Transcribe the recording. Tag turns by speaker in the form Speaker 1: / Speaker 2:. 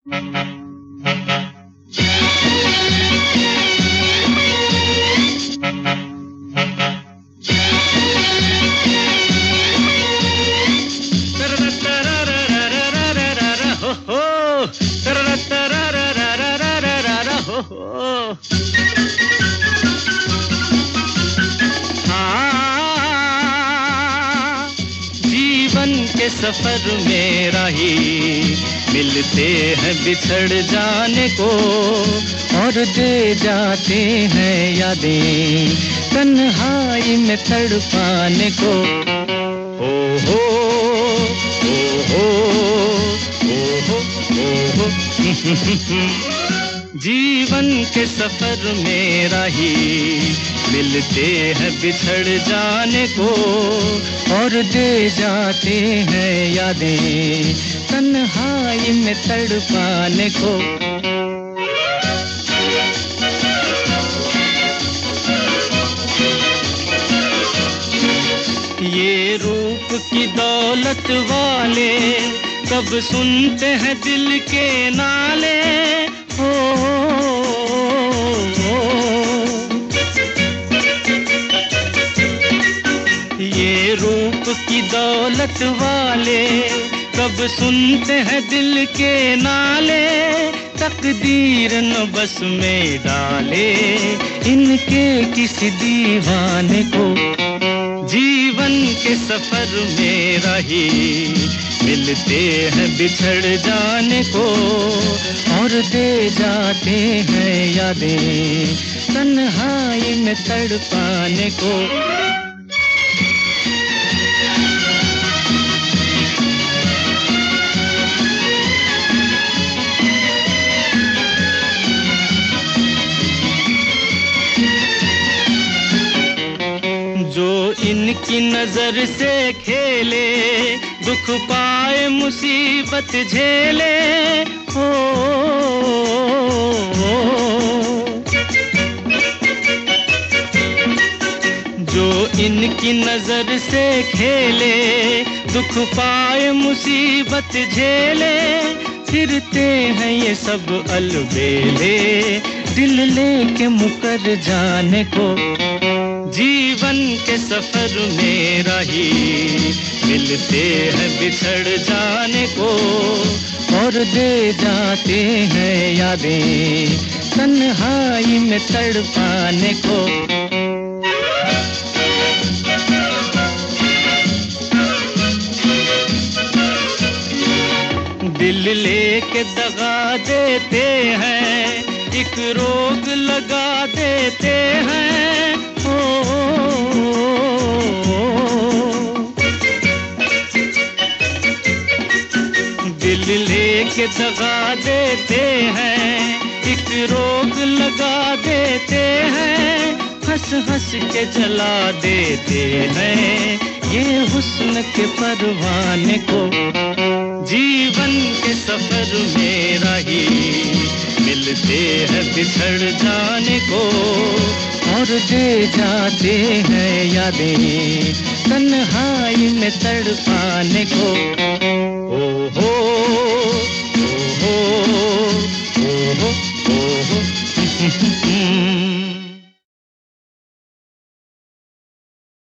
Speaker 1: जीवन के सफर में राही मिलते हैं बिछड़ जाने को, और दे जाते हैं यादें तन्हाई में तड़पाने को। ओ हो ओ हो ओ हो ओ हो जीवन के सफर में राही मिलते हैं बिछड़ जाने को, और दे जाते हैं यादें तन्हाई में तड़पाने को। ये रूप की दौलत वाले कब सुनते हैं दिल के नाले। हो ये रूप की दौलत वाले कब सुनते हैं दिल के नाले। तकदीर न बस में डाले इनके किसी दीवाने को। जीवन के सफर में राही मिलते हैं बिछड़ जाने को, और दे जाते हैं यादें तन्हाई में तड़पाने को। जो इनकी नजर से खेले दुख पाए मुसीबत झेले। हो जो इनकी नजर से खेले दुख पाए मुसीबत झेले। फिरते हैं ये सब अलबेले दिल लेके मुकर जाने को। जीवन के सफर में राही मिलते हैं बिछड़ जाने को, और दे जाते हैं यादें तन्हाई में तड़पाने को। दिल लेके दगा देते हैं, एक रोग लगा देते हैं। दिल लेके दगा देते हैं, एक रोग लगा देते हैं। हंस हंस के जला देते हैं ये हुस्न के परवाने को। जीवन के सफर में राही मिलते हैं बिछड़ जाने को, और दे जाते हैं यादें तन्हाई में तड़पाने को। ओ हो ओ हो ओ हो ओ हो